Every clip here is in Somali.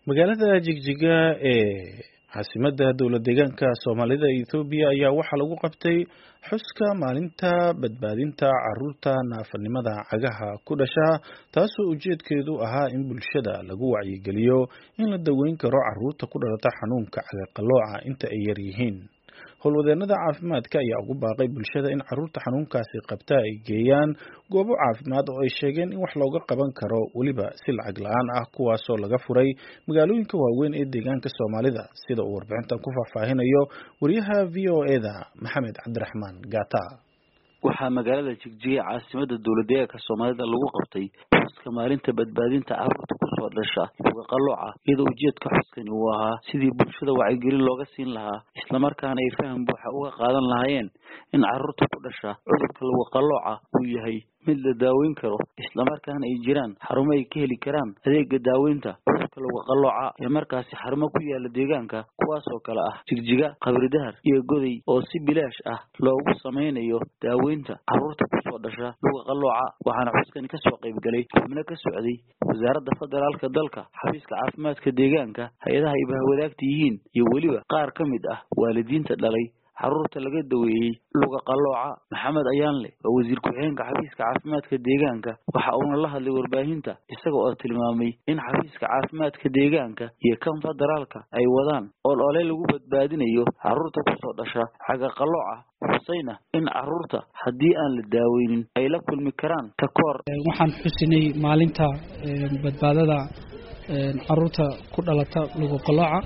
magaalada Jigjiga ee caasimadda dowlad deegaanka Soomaalida Itoobiya ayaa waxaa lagu qabtay xuska maalinta badbaadinta carruurta naafanimada cagaha ku dhasha taasoo ujeedkeedu ahaa in bulshada lagu wacyigeliyo in la daweyn karo carruurta ku dhalata xanuunka cagaqalooca inta ay yar yihiin. howlwadeennada caafimaadka ayaa ugu baaqay bulshada in carruurta xanuunkaasi qabta ay geeyaan goobo caafimaad oo ay sheegeen in wax looga qaban karo weliba si lacag la'aan ah kuwaasoo laga furay magaalooyinka waaweyn ee deegaanka Soomaalida sida uu warbixintan ku faahfaahinayo wariyaha VOA-da Maxamed Cabdiraxmaan Gaata. waxaa magaalada Jigjiga caasimadda dowlad deegaanka Soomaalida lagu qabtay xuska maalinta badbaadinta carruurta ku soo dhasha cagaqalooca iyadoo ujeedka xuskani uu ahaa sidii bulshada wacyigelin looga siin lahaa isla markaana ay faham buuxa uga qaadan lahaayeen in carruurta ku dhasha cudurka cagaqalooca uu yahay mid la daaweyn karo isla markaana ay jiraan xarumo ay ka heli karaan adeega daaweynta cudurka cagaqalooca ee markaasi xarumo ku yaala deegaanka kuwaas oo kale ah Jigjiga, Qabridahar iyo Goday oo si bilaash ah loogu sameynayo daaweynta carruurta ku soo dhasha cagaqalooca. waxaana xuskani ka soo qayb galay xubno ka socday wasaaradda federaalka dalka, xafiiska caafimaadka deegaanka, hay'adaha ay bahwadaagta yihiin iyo weliba qaar ka mid ah waalidiinta dhalay carruurta laga daweeyay cagaqalooca. Maxamed Ayaanle waa wasiir ku-xigeenka xafiiska caafimaadka deegaanka waxa uuna la hadlay warbaahinta isaga oo tilmaamay in xafiiska caafimaadka deegaanka iyo kan federaalka ay wadaan olole lagu badbaadinayo carruurta ku soo dhasha cagaqalooca, xusayna in carruurta haddii aan la daaweynin ay la kulmi karaan takoor. waxaan xusinay maalinta badbaadada carruurta ku dhalata cagaqalooca.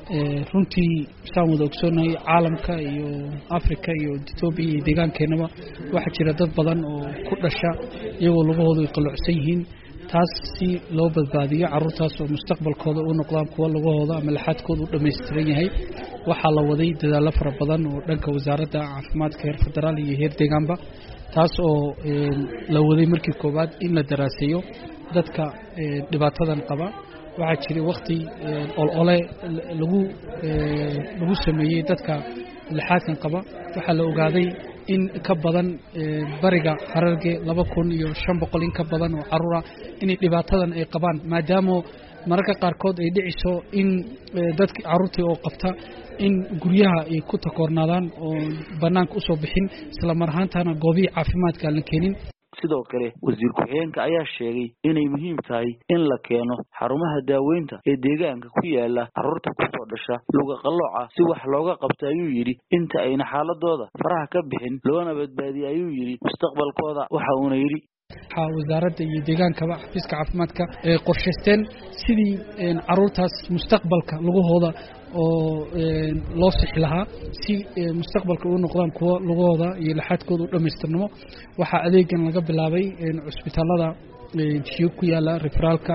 runtii saan wada ogsoonahay caalamka iyo Afrika iyo Itoobiya iyo deegaankeenaba waxaa jira dad badan oo ku dhasha iyagoo lugahoodu ay qalloocsan yihiin taas si loo badbaadiyo carruurtaas oo mustaqbalkooda u noqdaan kuwa lugahooda ama laxadkooda u dhammaystiran yahay. waxaa la waday dadaallo fara badan oo dhanka wasaaradda caafimaadka heer federaal iyo heer deegaanba taas oo la waday markii koowaad in la daraaseeyo dadka dhibaatadan qaba. waxaa jiray waqti olole lagu sameeyay dadka lixaadkan qaba. waxaa la ogaaday in ka badan bariga Hararge 2500 in ka badan oo carruur in dhibaatadan ay qabaan maadaama mararka qaarkood ay dhiciso in dadka carruurta oo qabta in guryaha ay ku takoornaadaan oo banaanka u soo bixin isla mar ahaantaana goobihi caafimaadka la keenin. sidoo kale wasiir ku-xigeenka ayaa sheegay inay muhiim tahay in la keeno xarumaha daaweynta ee deegaanka ku yaala carruurta ku soo dhasha cagaqalooca si wax looga qabto ayuu yidhi inta ayna xaaladooda faraha ka bixin loona badbaadiyo ayuu yidhi mustaqbalkooda. waxa uuna yidhi wasaaradda iyo deegaankaba xafiiska caafimaadka ay qorshaysteen sidii carruurtaas mustaqbalka lugahooda oo loo sixi lahaa si mustaqbalka u noqdaan kuwa lugahooda iyo laxadkooda u dhammaystirnimo. waxaa adeegan laga bilaabay cusbitaalada jiyo ku yaala referaalka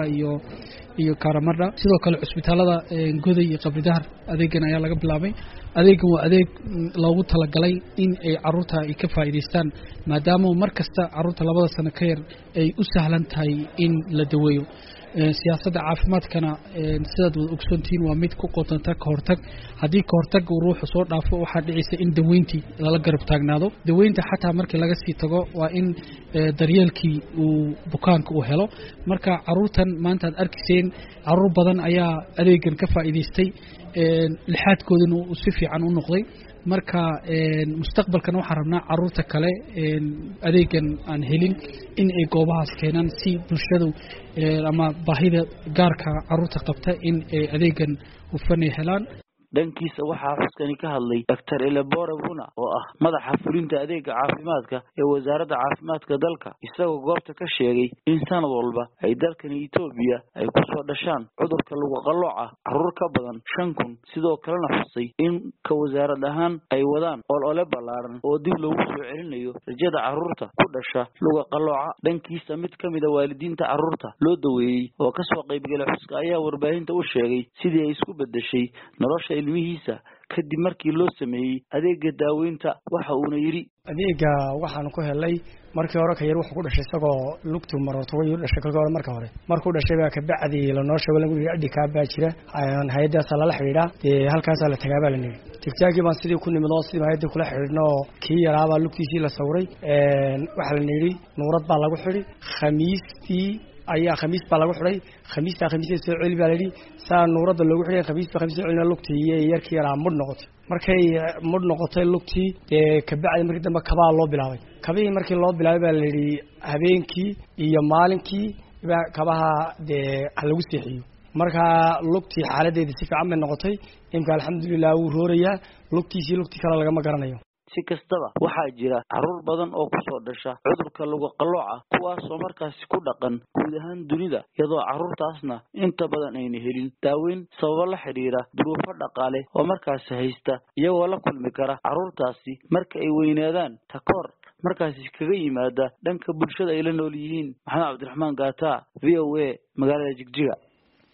iyo Karamadha. sidoo kale cusbitaalada Goday iyo Qabridahar adeegan ayaa laga bilaabay. adeegan waa adeeg loogu talagalay in ay carruurta ay ka faa'iideystaan maadaama markasta carruurta 2 sano ka yar ay u sahlan tahay in la daweeyo. siyaasadda caafimaadkana sidaad wada ogsoontiin waa mid ku qotanta ka hortag. haddii ka hortag uu ruuxu soo dhaafo waxaa dhicisa in daweyntii lala garab taagnaado. daweynta xataa markii laga sii tago waa in daryeelkii uu bukaanka u helo. marka carruurtan maanta aad arkayseen carruur badan ayaa adeegan ka faa'iideystay lixaadkoodina uu si fiican u noqday. marka mustaqbalkan waxaan rabnaa carruurta kale adeegan aan helin in ay goobahaas keenaan si bulshadu ama baahida gaarka carruurta qabta in ay adeegan hufan helaan. dhankiisa waxaa xuskani ka hadlay Dr. Elebore Buna oo ah madaxa fulinta adeega caafimaadka ee wasaaradda caafimaadka dalka isagoo goobta ka sheegay in sanad walba ay dalkani Itoobiya ay ku soo dhashaan cudurka cagaqalooca carruur ka badan 5,000 sidoo kalena xusay in ka wasaarad ahaan ay wadaan olole ballaaran oo dib loogu soo celinayo rajada carruurta ku dhasha cagaqalooca. dhankiisa mid ka mid ah waalidiinta carruurta loo daweeyay oo ka soo qayb galay xuska ayaa warbaahinta u sheegay sidii ay isku bedeshay nolosha ilmihiisa kadib markii loo sameeyay adeega daaweynta. waxa uuna yidhi adeega waxaan ku helay markii hore ka yar wuxuu ku dhashay isagoo lugtu marooto way dhashay kalgoor markuu dhashay baa ka bacdi la noo sheegay lagu yidhi ka baa jira hay'adaas la xiriira halkaas la tagaaba la niri tigtaagii baan sidii ku nimid oo sidii hay'ada kula xiriirno kii yaraaba lugtiisii la sawray waxa la niri nuurad baa lagu xiri khamiistii ayaa khamiis baa lagu xidhay khamiista soo celi baa la yidhi saa nuurada loogu xidhay khamiis soo celina lugtii iyo yarkii yaraa mudh noqotay markay mudh noqotay lugtii dee kabacdi markii dambe kabaa loo bilaabay kabihii markii loo bilaabay baa la yidhi habeenkii iyo maalinkii kabaha dee ha lagu seexiyo markaa lugtii xaaladeedii si fiican bay noqotay imka alxamdulilah wuu roorayaa lugtiisii lugtii kale lagama garanayo si kastaba waxaa jira caruur badan oo kusoo dhasha cudurka luga qalooca kuwaasoo markaasi ku dhaqan guud ahaan dunida iyadoo caruurtaasna inta badan ayna helin daaweyn sababo la xidhiira duruufo dhaqaale oo markaasi haysta iyagoo la kulmi kara caruurtaasi marka ay weynaadaan takoor markaasi kaga yimaada dhanka bulshada ay la nool yihiin maxamed cabdiraxmaan gaata v o a magaalada Jigjiga.